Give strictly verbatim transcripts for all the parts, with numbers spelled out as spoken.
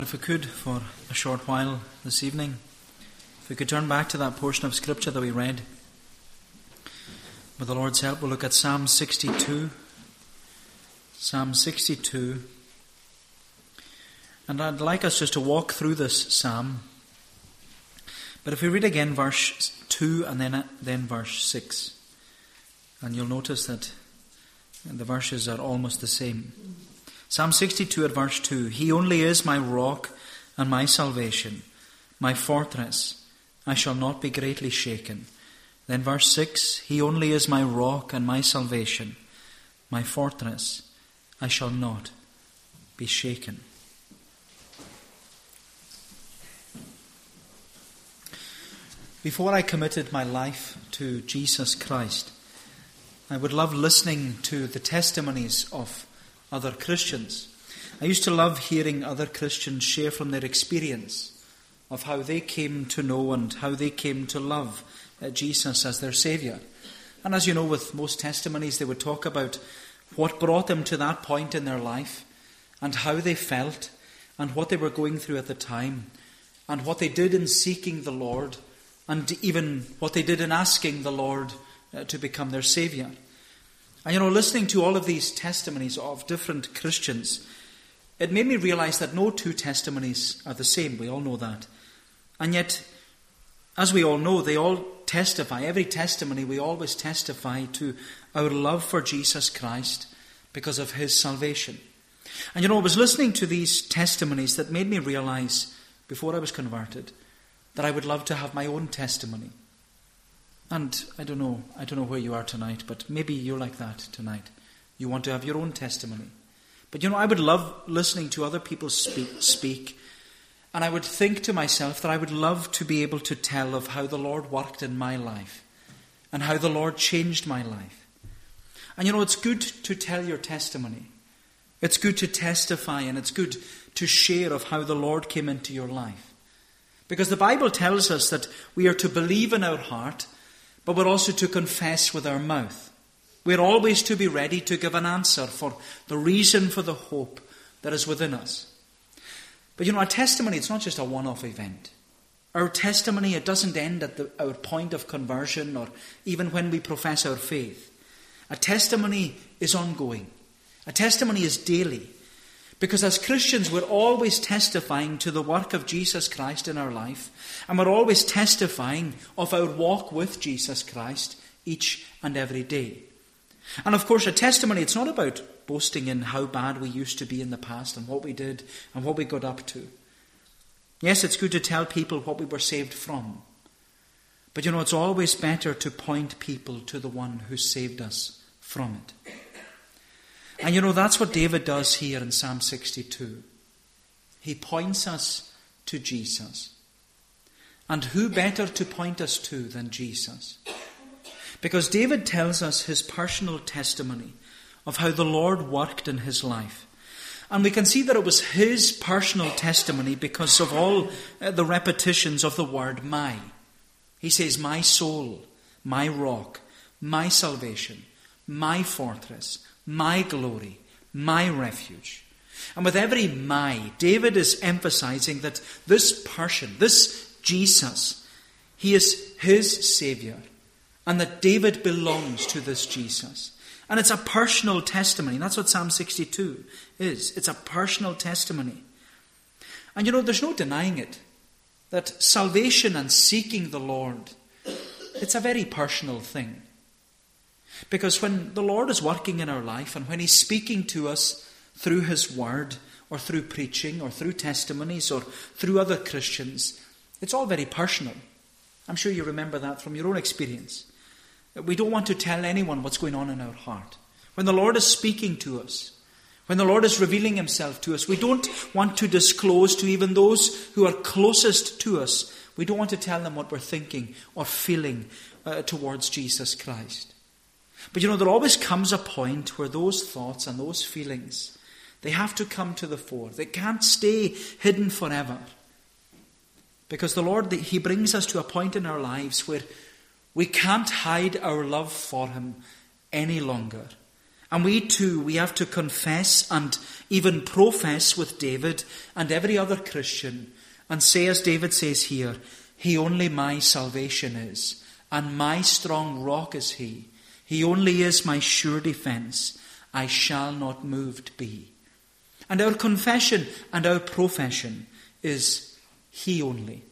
If we could, for a short while this evening, if we could turn back to that portion of Scripture that we read. With the Lord's help, we'll look at Psalm sixty-two. Psalm sixty-two. And I'd like us just to walk through this psalm. But if we read again verse two and then, then verse six, and you'll notice that the verses are almost the same. Psalm sixty-two at verse two. He only is my rock and my salvation, my fortress. I shall not be greatly shaken. Then verse six. He only is my rock and my salvation, my fortress. I shall not be shaken. Before I committed my life to Jesus Christ, I would love listening to the testimonies of other Christians. I used to love hearing other Christians share from their experience of how they came to know and how they came to love uh, Jesus as their Saviour. And as you know, with most testimonies, they would talk about what brought them to that point in their life and how they felt and what they were going through at the time and what they did in seeking the Lord and even what they did in asking the Lord uh, to become their Saviour. And you know, listening to all of these testimonies of different Christians, it made me realize that no two testimonies are the same. We all know that. And yet, as we all know, they all testify. Every testimony, we always testify to our love for Jesus Christ because of His salvation. And you know, I was listening to these testimonies that made me realize, before I was converted, that I would love to have my own testimony. And I don't know, I don't know where you are tonight, but maybe you're like that tonight. You want to have your own testimony. But you know, I would love listening to other people speak, speak. And I would think to myself that I would love to be able to tell of how the Lord worked in my life and how the Lord changed my life. And you know, it's good to tell your testimony. It's good to testify, and it's good to share of how the Lord came into your life. Because the Bible tells us that we are to believe in our heart, but we're also to confess with our mouth. We're always to be ready to give an answer for the reason for the hope that is within us. But you know, our testimony, it's not just a one-off event. Our testimony, it doesn't end at the, our point of conversion or even when we profess our faith. A testimony is ongoing. A testimony is daily. Because as Christians, we're always testifying to the work of Jesus Christ in our life. And we're always testifying of our walk with Jesus Christ each and every day. And of course, a testimony, it's not about boasting in how bad we used to be in the past and what we did and what we got up to. Yes, it's good to tell people what we were saved from. But you know, it's always better to point people to the one who saved us from it. And you know, that's what David does here in Psalm sixty-two. He points us to Jesus. And who better to point us to than Jesus? Because David tells us his personal testimony of how the Lord worked in his life. And we can see that it was his personal testimony because of all the repetitions of the word my. He says, my soul, my rock, my salvation, my fortress, my glory, my refuge. And with every my, David is emphasizing that this person, this Jesus, he is his Saviour. And that David belongs to this Jesus. And it's a personal testimony. That's what Psalm sixty-two is. It's a personal testimony. And you know, there's no denying it. That salvation and seeking the Lord, it's a very personal thing. Because when the Lord is working in our life and when He's speaking to us through His word or through preaching or through testimonies or through other Christians, it's all very personal. I'm sure you remember that from your own experience. We don't want to tell anyone what's going on in our heart. When the Lord is speaking to us, when the Lord is revealing Himself to us, we don't want to disclose to even those who are closest to us. We don't want to tell them what we're thinking or feeling uh, towards Jesus Christ. But you know, there always comes a point where those thoughts and those feelings, they have to come to the fore. They can't stay hidden forever. Because the Lord, He brings us to a point in our lives where we can't hide our love for Him any longer. And we too, we have to confess and even profess with David and every other Christian and say, as David says here, he only my salvation is, and my strong rock is he. He only is my sure defence. I shall not moved be. And our confession and our profession is he only.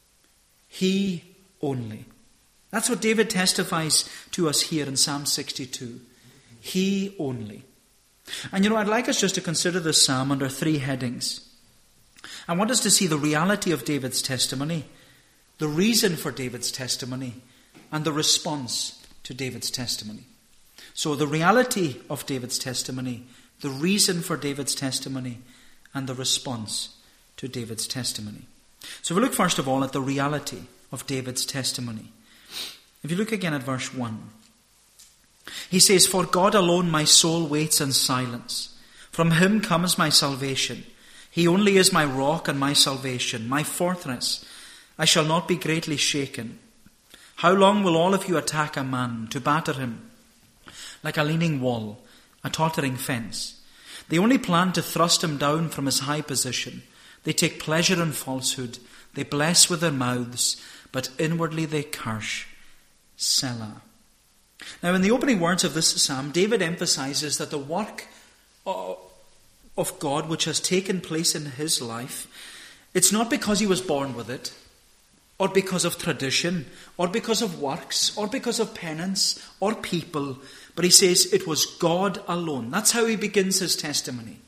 He only. That's what David testifies to us here in Psalm sixty-two. He only. And you know, I'd like us just to consider this psalm under three headings. I want us to see the reality of David's testimony, the reason for David's testimony, and the response to David's testimony. So the reality of David's testimony, the reason for David's testimony, and the response to David's testimony. So we look first of all at the reality of David's testimony. If you look again at verse one, he says, "For God alone my soul waits in silence. From him comes my salvation. He only is my rock and my salvation, my fortress. I shall not be greatly shaken. How long will all of you attack a man to batter him like a leaning wall, a tottering fence? They only plan to thrust him down from his high position. They take pleasure in falsehood. They bless with their mouths, but inwardly they curse. Selah." Now, in the opening words of this psalm, David emphasizes that the work of God which has taken place in his life, it's not because he was born with it, or because of tradition, or because of works, or because of penance, or people, but he says it was God alone. That's how he begins his testimony.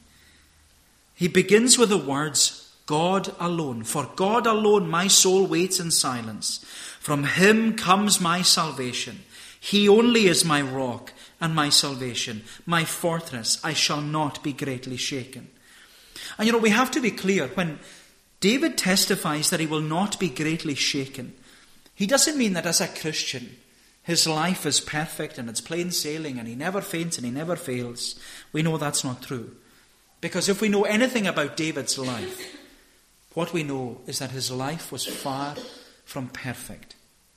He begins with the words, God alone. For God alone my soul waits in silence. From him comes my salvation. He only is my rock and my salvation, my fortress. I shall not be greatly shaken. And you know, we have to be clear. When David testifies that he will not be greatly shaken, he doesn't mean that as a Christian his life is perfect and it's plain sailing and he never faints and he never fails. We know that's not true. Because if we know anything about David's life, what we know is that his life was far from perfect.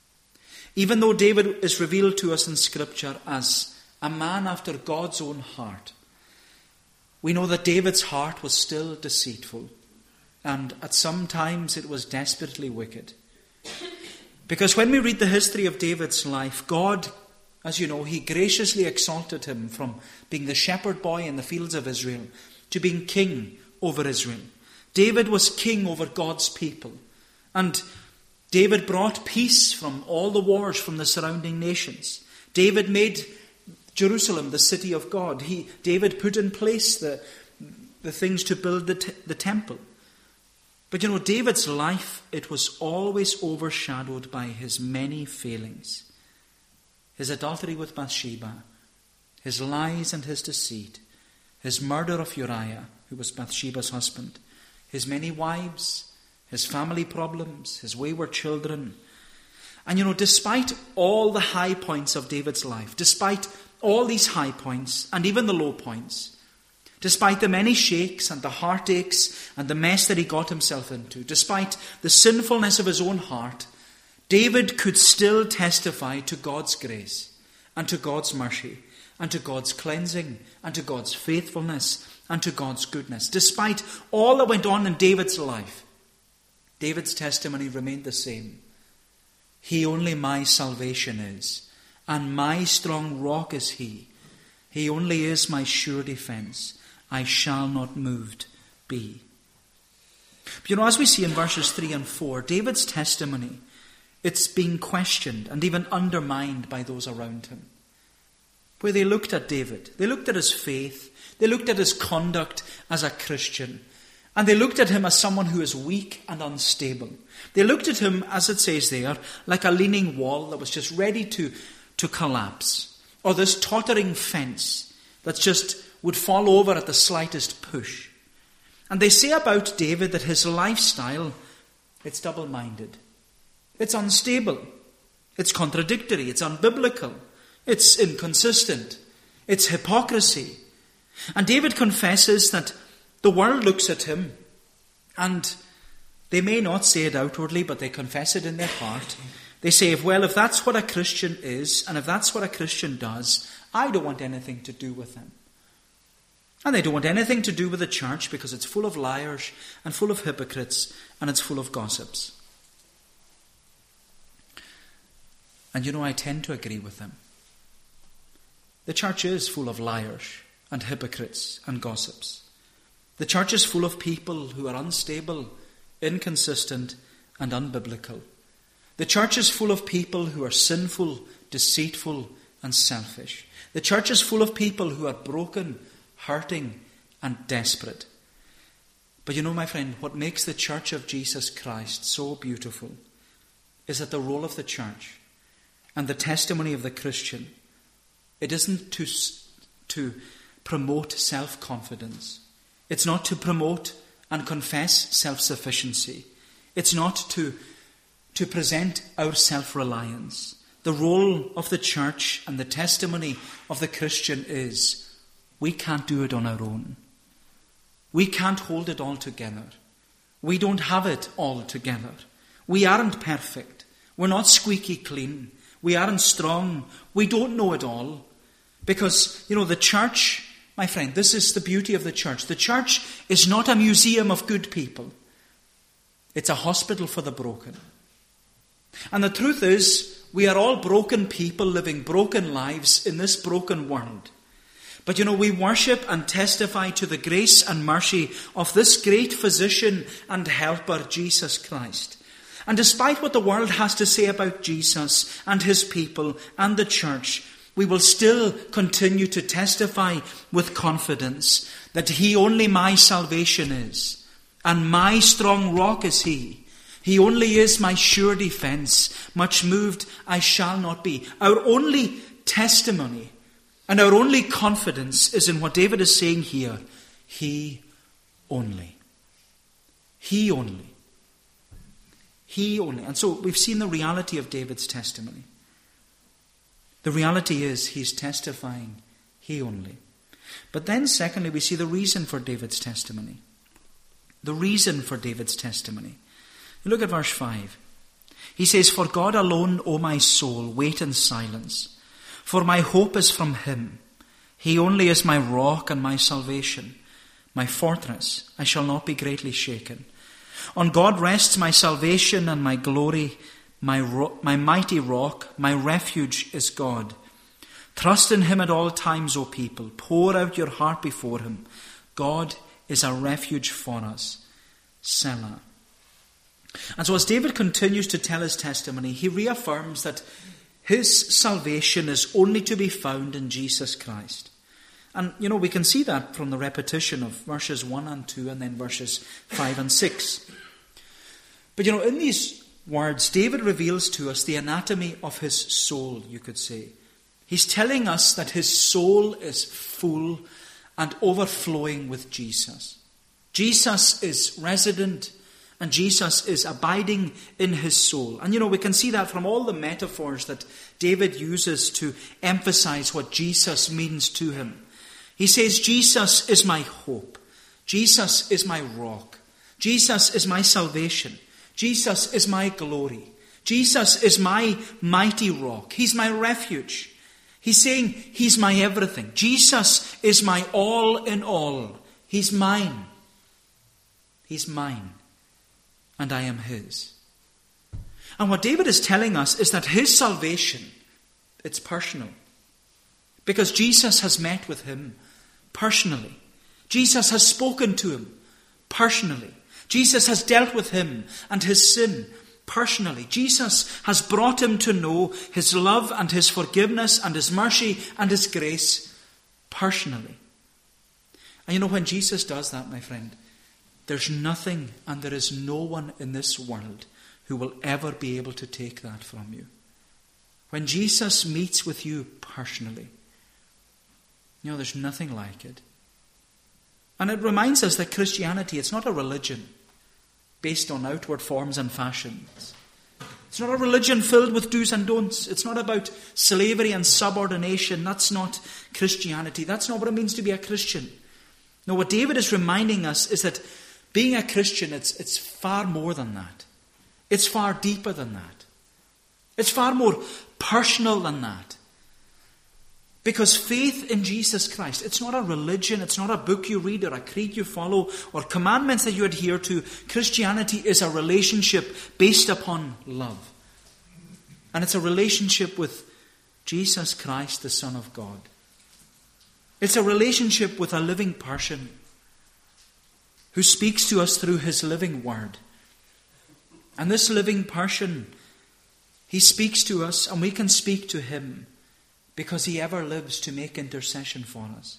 Even though David is revealed to us in Scripture as a man after God's own heart, we know that David's heart was still deceitful, and at some times it was desperately wicked. Because when we read the history of David's life, God, as you know, he graciously exalted him from being the shepherd boy in the fields of Israel to being king over Israel. David was king over God's people, and David brought peace from all the wars from the surrounding nations. David made Jerusalem the city of God. He, David put in place the, the things to build the, t- the temple. But you know, David's life, it was always overshadowed by his many failings. His adultery with Bathsheba, his lies and his deceit, his murder of Uriah, who was Bathsheba's husband, his many wives, his family problems, his wayward children. And you know, despite all the high points of David's life, despite all these high points and even the low points, despite the many shakes and the heartaches and the mess that he got himself into, despite the sinfulness of his own heart, David could still testify to God's grace and to God's mercy and to God's cleansing and to God's faithfulness and to God's goodness. Despite all that went on in David's life, David's testimony remained the same. He only my salvation is, and my strong rock is he. He only is my sure defence. I shall not moved be. But you know, as we see in verses three and four, David's testimony, it's being questioned and even undermined by those around him. Where they looked at David, they looked at his faith, they looked at his conduct as a Christian, and they looked at him as someone who is weak and unstable. They looked at him, as it says there, like a leaning wall that was just ready to, to collapse. Or this tottering fence that just would fall over at the slightest push. And they say about David that his lifestyle, it's double-minded. It's unstable. It's contradictory. It's unbiblical. It's inconsistent. It's hypocrisy. And David confesses that the world looks at him, and they may not say it outwardly, but they confess it in their heart. They say, well, if that's what a Christian is, and if that's what a Christian does, I don't want anything to do with them. And they don't want anything to do with the church because it's full of liars and full of hypocrites and it's full of gossips. And you know, I tend to agree with them. The church is full of liars and hypocrites and gossips. The church is full of people who are unstable, inconsistent, and unbiblical. The church is full of people who are sinful, deceitful, and selfish. The church is full of people who are broken, hurting, and desperate. But you know, my friend, what makes the church of Jesus Christ so beautiful is that the role of the church and the testimony of the Christian, it isn't to, to promote self-confidence. It's not to promote and confess self-sufficiency. It's not to, to present our self-reliance. The role of the church and the testimony of the Christian is we can't do it on our own. We can't hold it all together. We don't have it all together. We aren't perfect. We're not squeaky clean. We aren't strong. We don't know it all. Because, you know, the church, my friend, this is the beauty of the church. The church is not a museum of good people. It's a hospital for the broken. And the truth is, we are all broken people living broken lives in this broken world. But you know, we worship and testify to the grace and mercy of this great physician and helper, Jesus Christ. And despite what the world has to say about Jesus and his people and the church, we will still continue to testify with confidence that he only my salvation is, and my strong rock is he. He only is my sure defense. Much moved I shall not be. Our only testimony and our only confidence is in what David is saying here. He only. He only. He only. And so we've seen the reality of David's testimony. The reality is he's testifying he only. But then secondly, we see the reason for David's testimony. The reason for David's testimony. You look at verse five. He says, "For God alone, O my soul, wait in silence. For my hope is from him. He only is my rock and my salvation, my fortress. I shall not be greatly shaken. On God rests my salvation and my glory. My, ro- my mighty rock, my refuge is God. Trust in him at all times, O people. Pour out your heart before him. God is a refuge for us. Selah." And so as David continues to tell his testimony, he reaffirms that his salvation is only to be found in Jesus Christ. And, you know, we can see that from the repetition of verses one and two and then verses five and six. But, you know, in these words, David reveals to us the anatomy of his soul, you could say. He's telling us that his soul is full and overflowing with Jesus. Jesus is resident and Jesus is abiding in his soul. And you know, we can see that from all the metaphors that David uses to emphasize what Jesus means to him. He says, Jesus is my hope. Jesus is my rock. Jesus is my salvation. Jesus is my glory. Jesus is my mighty rock. He's my refuge. He's saying he's my everything. Jesus is my all in all. He's mine. He's mine. And I am his. And what David is telling us is that his salvation, it's personal. Because Jesus has met with him personally. Jesus has spoken to him personally. Jesus has dealt with him and his sin personally. Jesus has brought him to know his love and his forgiveness and his mercy and his grace personally. And you know, when Jesus does that, my friend, there's nothing and there is no one in this world who will ever be able to take that from you. When Jesus meets with you personally, you know, there's nothing like it. And it reminds us that Christianity, it's not a religion based on outward forms and fashions. It's not a religion filled with do's and don'ts. It's not about slavery and subordination. That's not Christianity. That's not what it means to be a Christian. No, what David is reminding us is that being a Christian, it's, it's far more than that. It's far deeper than that. It's far more personal than that. Because faith in Jesus Christ, it's not a religion, it's not a book you read or a creed you follow or commandments that you adhere to. Christianity is a relationship based upon love. And it's a relationship with Jesus Christ, the Son of God. It's a relationship with a living person who speaks to us through his living word. And this living person, he speaks to us and we can speak to him because he ever lives to make intercession for us.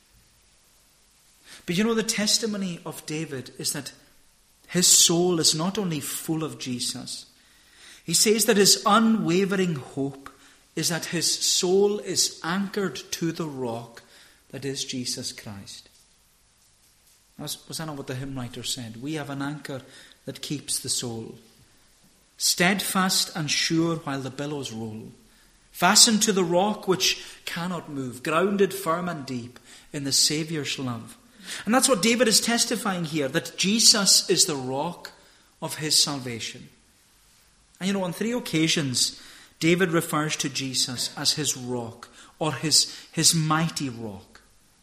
But you know, the testimony of David is that his soul is not only full of Jesus. He says that his unwavering hope is that his soul is anchored to the rock that is Jesus Christ. Was, was that not what the hymn writer said? We have an anchor that keeps the soul steadfast and sure while the billows roll, fastened to the rock which cannot move, grounded firm and deep in the Saviour's love. And that's what David is testifying here, that Jesus is the rock of his salvation. And you know, on three occasions, David refers to Jesus as his rock, or his, his mighty rock.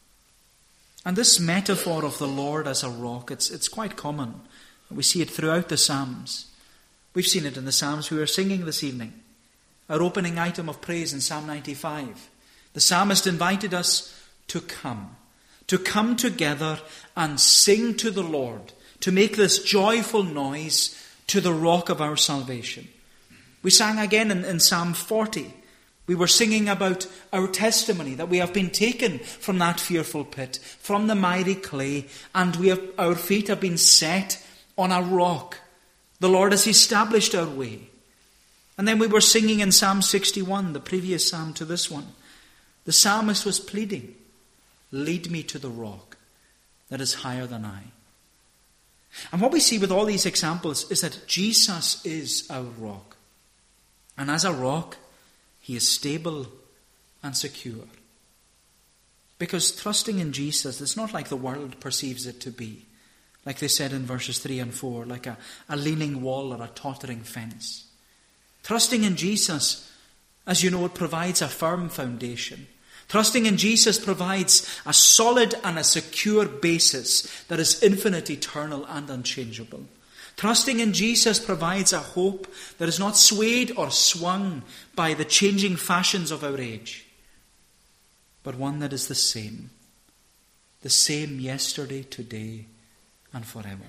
And this metaphor of the Lord as a rock, it's, it's quite common. We see it throughout the Psalms. We've seen it in the Psalms we were singing this evening. Our opening item of praise in Psalm ninety-five. The psalmist invited us to come. To come together and sing to the Lord. To make this joyful noise to the rock of our salvation. We sang again in, in Psalm forty. We were singing about our testimony, that we have been taken from that fearful pit, from the miry clay, and we have, our feet have been set on a rock. The Lord has established our way. And then we were singing in Psalm sixty-one, the previous psalm to this one. The psalmist was pleading, lead me to the rock that is higher than I. And what we see with all these examples is that Jesus is our rock. And as a rock, he is stable and secure. Because trusting in Jesus is not like the world perceives it to be. Like they said in verses three and four, like a, a leaning wall or a tottering fence. Trusting in Jesus, as you know, it provides a firm foundation. Trusting in Jesus provides a solid and a secure basis that is infinite, eternal, and unchangeable. Trusting in Jesus provides a hope that is not swayed or swung by the changing fashions of our age, but one that is the same. The same yesterday, today, and forever.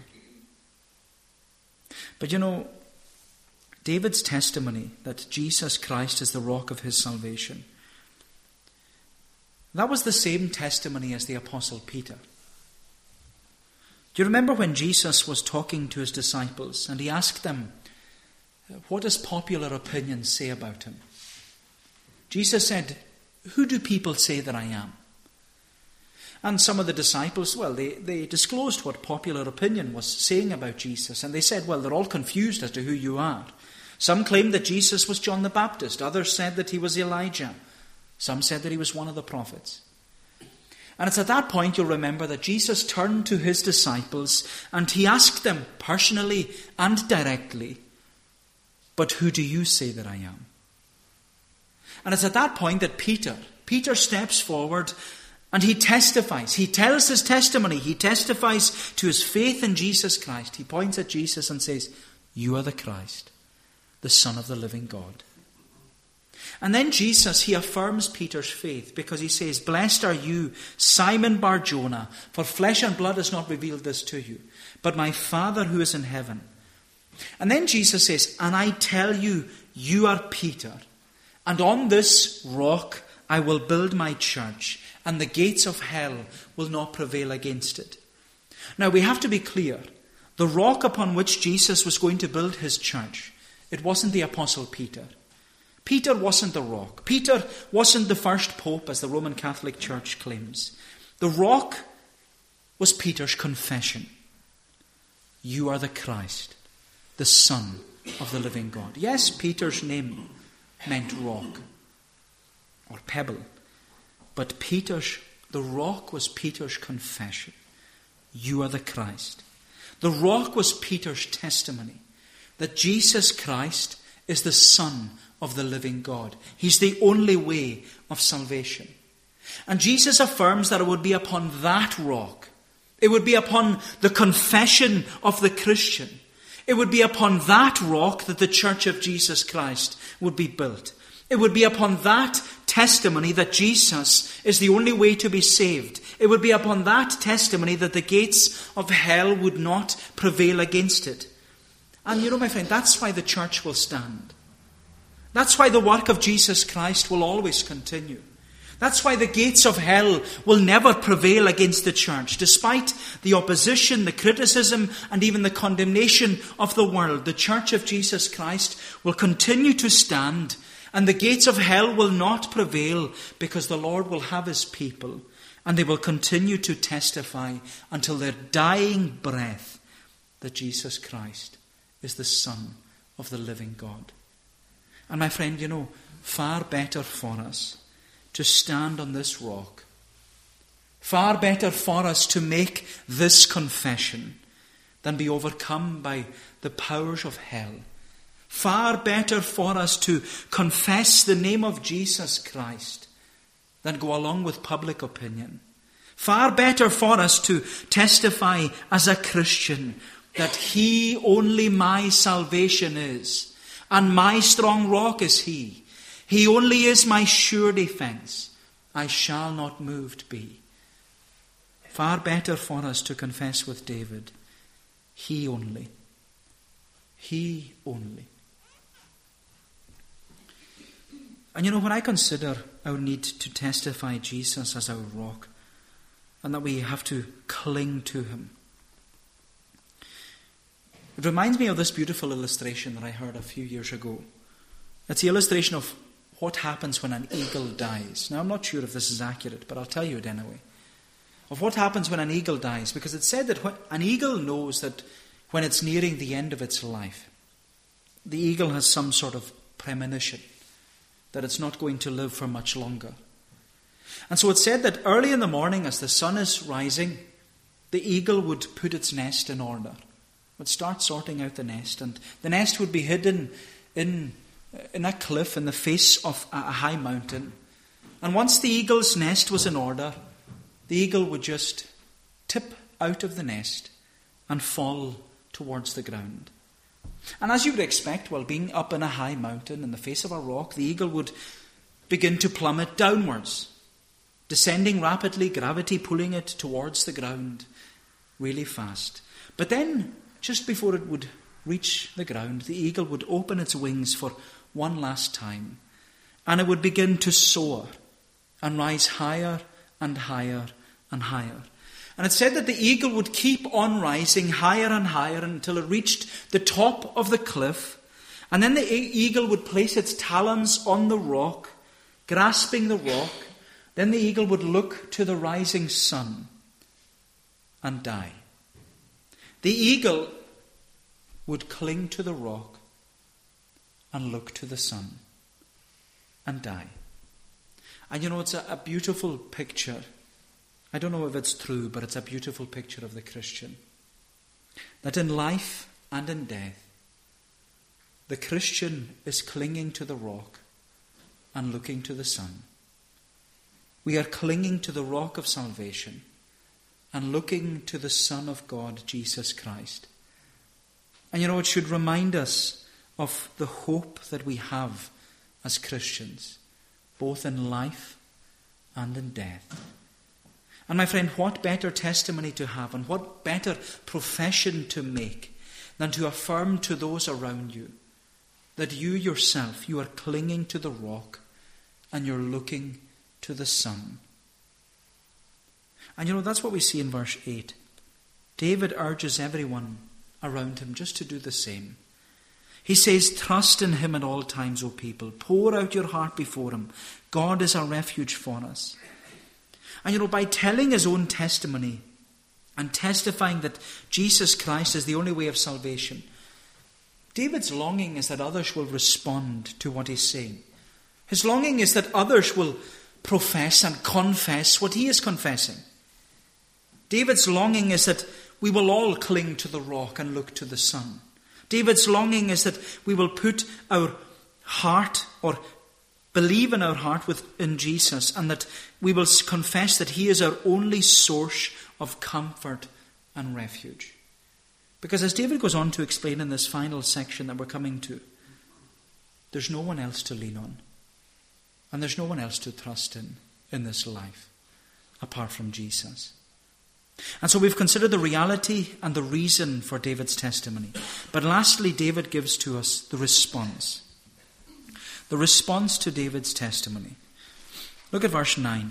But you know, David's testimony that Jesus Christ is the rock of his salvation, that was the same testimony as the Apostle Peter. Do you remember when Jesus was talking to his disciples and he asked them, what does popular opinion say about him? Jesus said, who do people say that I am? And some of the disciples, well, they, they disclosed what popular opinion was saying about Jesus. And they said, well, they're all confused as to who you are. Some claimed that Jesus was John the Baptist. Others said that he was Elijah. Some said that he was one of the prophets. And it's at that point you'll remember that Jesus turned to his disciples and he asked them personally and directly, but who do you say that I am? And it's at that point that Peter, Peter steps forward and he testifies. He tells his testimony. He testifies to his faith in Jesus Christ. He points at Jesus and says, you are the Christ, the Son of the living God. And then Jesus, he affirms Peter's faith because he says, blessed are you, Simon Bar-Jonah, for flesh and blood has not revealed this to you, but my Father who is in heaven. And then Jesus says, and I tell you, you are Peter, and on this rock I will build my church, and the gates of hell will not prevail against it. Now we have to be clear, the rock upon which Jesus was going to build his church, it wasn't the Apostle Peter. Peter wasn't the rock. Peter wasn't the first pope, as the Roman Catholic Church claims. The rock was Peter's confession. You are the Christ, the Son of the living God. Yes, Peter's name meant rock or pebble. But Peter's, the rock was Peter's confession. You are the Christ. The rock was Peter's testimony that Jesus Christ is the Son of the living God. He's the only way of salvation. And Jesus affirms that it would be upon that rock, it would be upon the confession of the Christian, it would be upon that rock that the church of Jesus Christ would be built. It would be upon that testimony that Jesus is the only way to be saved. It would be upon that testimony that the gates of hell would not prevail against it. And you know, my friend, that's why the church will stand. That's why the work of Jesus Christ will always continue. That's why the gates of hell will never prevail against the church. Despite the opposition, the criticism, and even the condemnation of the world, the church of Jesus Christ will continue to stand, and the gates of hell will not prevail, because the Lord will have his people, and they will continue to testify until their dying breath that Jesus Christ is the Son of the living God. And my friend, you know, far better for us to stand on this rock. Far better for us to make this confession than be overcome by the powers of hell. Far better for us to confess the name of Jesus Christ than go along with public opinion. Far better for us to testify as a Christian that he only my salvation is, and my strong rock is he. He only is my sure defense. I shall not moved be. Far better for us to confess with David, he only. He only. And you know, when I consider our need to testify Jesus as our rock, and that we have to cling to him, it reminds me of this beautiful illustration that I heard a few years ago. It's the illustration of what happens when an eagle dies. Now, I'm not sure if this is accurate, but I'll tell you it anyway. Of what happens when an eagle dies, because it's said that when, an eagle knows that when it's nearing the end of its life, the eagle has some sort of premonition that it's not going to live for much longer. And so it's said that early in the morning, as the sun is rising, the eagle would put its nest in order, would start sorting out the nest, and the nest would be hidden in in a cliff in the face of a high mountain. And once the eagle's nest was in order, the eagle would just tip out of the nest and fall towards the ground. And as you would expect, while being up in a high mountain in the face of a rock, the eagle would begin to plummet downwards, descending rapidly, gravity pulling it towards the ground really fast. But then, just before it would reach the ground, the eagle would open its wings for one last time, and it would begin to soar and rise higher and higher and higher. And it said that the eagle would keep on rising higher and higher until it reached the top of the cliff, and then the eagle would place its talons on the rock, grasping the rock. Then the eagle would look to the rising sun and die. The eagle would cling to the rock and look to the sun and die. And you know, it's a, a beautiful picture. I don't know if it's true, but it's a beautiful picture of the Christian. That in life and in death, the Christian is clinging to the rock and looking to the sun. We are clinging to the rock of salvation and looking to the Son of God, Jesus Christ. And you know, it should remind us of the hope that we have as Christians, both in life and in death. And my friend, what better testimony to have, and what better profession to make than to affirm to those around you that you yourself, you are clinging to the rock and you're looking to the sun. And you know, that's what we see in verse eight. David urges everyone around him just to do the same. He says, trust in him at all times, O people. Pour out your heart before him. God is our refuge for us. And you know, by telling his own testimony and testifying that Jesus Christ is the only way of salvation, David's longing is that others will respond to what he's saying. His longing is that others will profess and confess what he is confessing. David's longing is that we will all cling to the rock and look to the sun. David's longing is that we will put our heart or believe in our heart within Jesus, and that we will confess that he is our only source of comfort and refuge. Because as David goes on to explain in this final section that we're coming to, there's no one else to lean on. And there's no one else to trust in in this life apart from Jesus. And so we've considered the reality and the reason for David's testimony. But lastly, David gives to us the response. The response to David's testimony. Look at verse nine.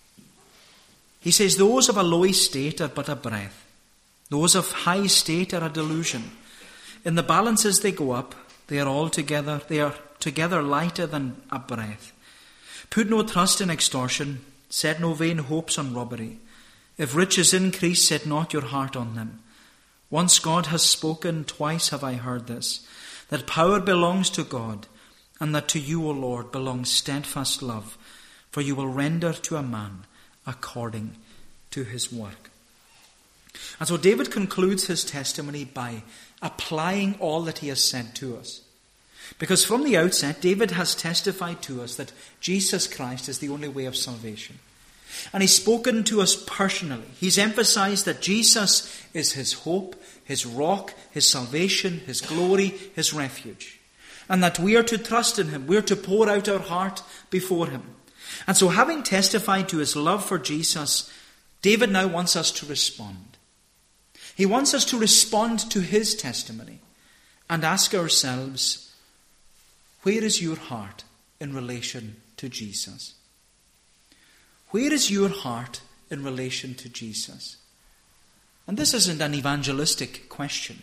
He says, those of a low estate are but a breath. Those of high estate are a delusion. In the balances they go up, they are all together, they are together lighter than a breath. Put no trust in extortion, set no vain hopes on robbery. If riches increase, set not your heart on them. Once God has spoken, twice have I heard this, that power belongs to God, and that to you, O Lord, belongs steadfast love, for you will render to a man according to his work. And so David concludes his testimony by applying all that he has said to us. Because from the outset, David has testified to us that Jesus Christ is the only way of salvation. And he's spoken to us personally. He's emphasized that Jesus is his hope, his rock, his salvation, his glory, his refuge. And that we are to trust in him. We are to pour out our heart before him. And so having testified to his love for Jesus, David now wants us to respond. He wants us to respond to his testimony and ask ourselves, where is your heart in relation to Jesus? Where is your heart in relation to Jesus? And this isn't an evangelistic question.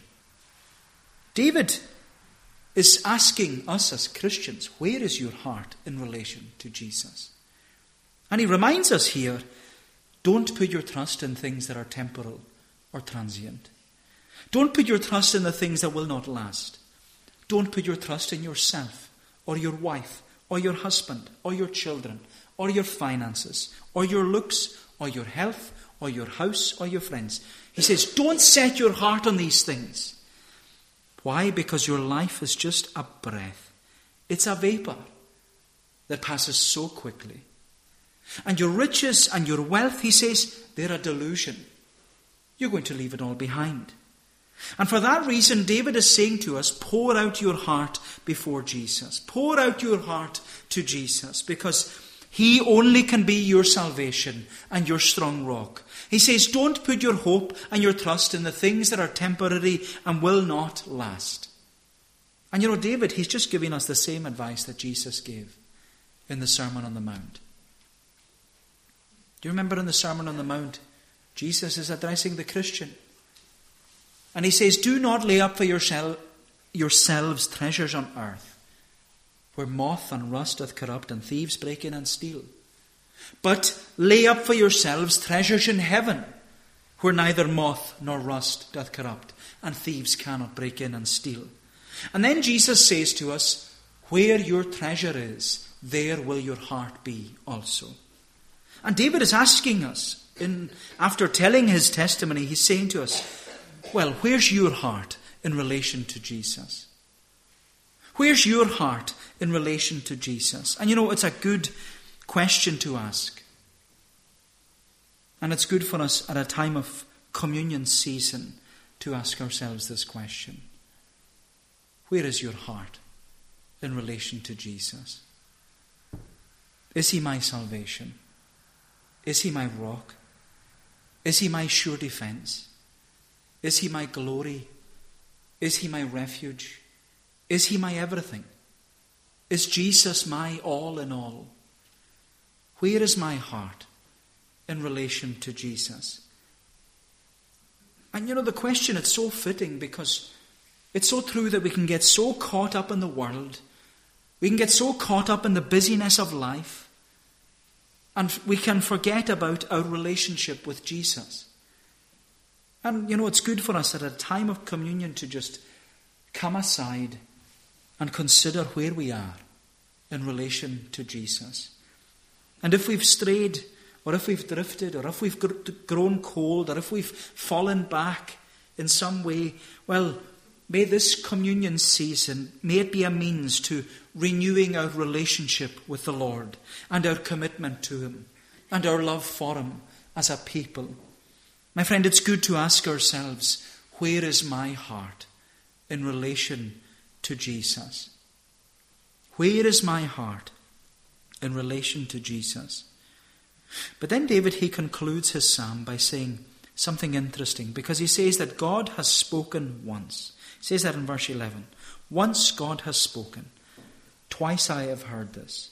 David is asking us as Christians, where is your heart in relation to Jesus? And he reminds us here, don't put your trust in things that are temporal or transient. Don't put your trust in the things that will not last. Don't put your trust in yourself or your wife or your husband or your children or your finances or your looks or your health or your house or your friends. He says, don't set your heart on these things. Why? Because your life is just a breath. It's a vapor that passes so quickly. And your riches and your wealth, he says, they're a delusion. You're going to leave it all behind. And for that reason, David is saying to us, pour out your heart before Jesus. Pour out your heart to Jesus, because he only can be your salvation and your strong rock. He says, don't put your hope and your trust in the things that are temporary and will not last. And you know, David, he's just giving us the same advice that Jesus gave in the Sermon on the Mount. Do you remember in the Sermon on the Mount, Jesus is addressing the Christian. And he says, do not lay up for yourself, yourselves treasures on earth, where moth and rust doth corrupt, and thieves break in and steal. But lay up for yourselves treasures in heaven, where neither moth nor rust doth corrupt, and thieves cannot break in and steal. And then Jesus says to us, where your treasure is, there will your heart be also. And David is asking us, in after telling his testimony, he's saying to us, well, where's your heart in relation to Jesus? Where's your heart in relation to Jesus? And you know, it's a good question to ask. And it's good for us at a time of communion season to ask ourselves this question. Where is your heart in relation to Jesus? Is he my salvation? Is he my rock? Is he my sure defense? Is he my glory? Is he my refuge? Is he my everything? Is Jesus my all in all? Where is my heart in relation to Jesus? And you know, the question, it's so fitting, because it's so true that we can get so caught up in the world. We can get so caught up in the busyness of life. And we can forget about our relationship with Jesus. And, you know, it's good for us at a time of communion to just come aside and consider where we are in relation to Jesus. And if we've strayed, or if we've drifted, or if we've grown cold, or if we've fallen back in some way, well, may this communion season, may it be a means to renewing our relationship with the Lord and our commitment to Him and our love for Him as a people. My friend, it's good to ask ourselves, where is my heart in relation to Jesus? Where is my heart in relation to Jesus? But then David, he concludes his psalm by saying something interesting, because he says that God has spoken once. He says that in verse eleven. Once God has spoken. Twice I have heard this.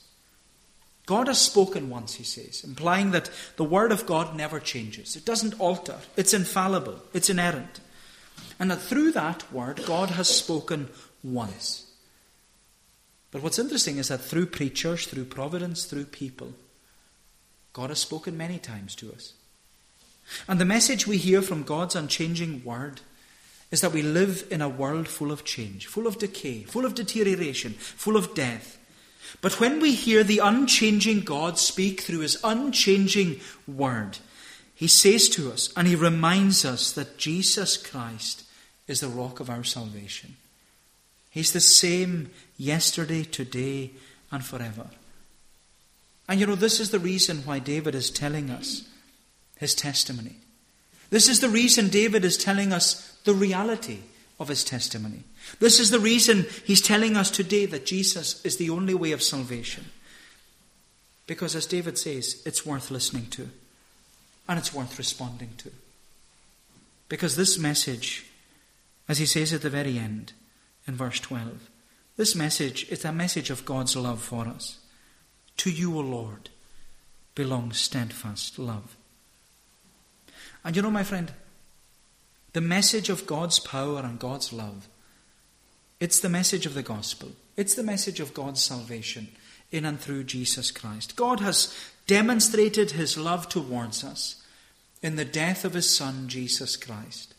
God has spoken once, he says, implying that the word of God never changes. It doesn't alter. It's infallible. It's inerrant. And that through that word, God has spoken once. But what's interesting is that through preachers, through providence, through people, God has spoken many times to us. And the message we hear from God's unchanging word is that we live in a world full of change, full of decay, full of deterioration, full of death. But when we hear the unchanging God speak through His unchanging word, He says to us and He reminds us that Jesus Christ is the rock of our salvation. He's the same yesterday, today, and forever. And you know, this is the reason why David is telling us his testimony. This is the reason David is telling us the reality of his testimony. This is the reason he's telling us today that Jesus is the only way of salvation. Because as David says, it's worth listening to. And it's worth responding to. Because this message, as he says at the very end, in verse twelve, this message is a message of God's love for us. To you, O Lord, belongs steadfast love. And you know, my friend, the message of God's power and God's love, it's the message of the gospel. It's the message of God's salvation in and through Jesus Christ. God has demonstrated His love towards us in the death of His Son, Jesus Christ.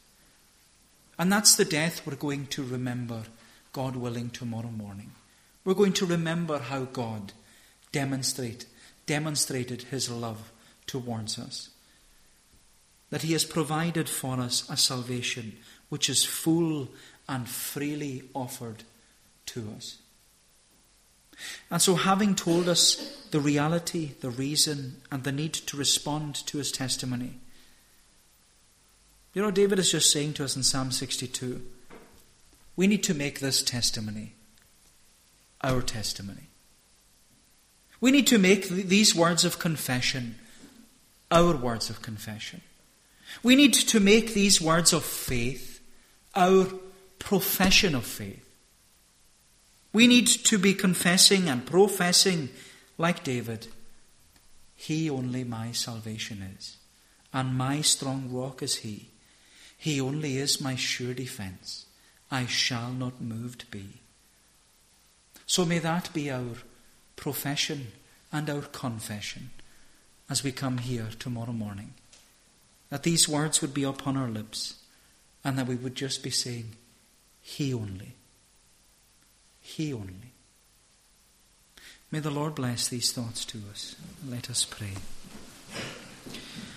And that's the death we're going to remember, God willing, tomorrow morning. We're going to remember how God demonstrate, demonstrated His love towards us. That He has provided for us a salvation which is full and freely offered to us. And so, having told us the reality, the reason, and the need to respond to His testimony, you know, David is just saying to us in Psalm sixty-two, we need to make this testimony our testimony. We need to make these words of confession our words of confession. We need to make these words of faith our profession of faith. We need to be confessing and professing, like David, He only my salvation is, and my strong rock is He. He only is my sure defence. I shall not moved be. So may that be our profession and our confession as we come here tomorrow morning. That these words would be upon our lips and that we would just be saying, He only. He only. May the Lord bless these thoughts to us. Let us pray.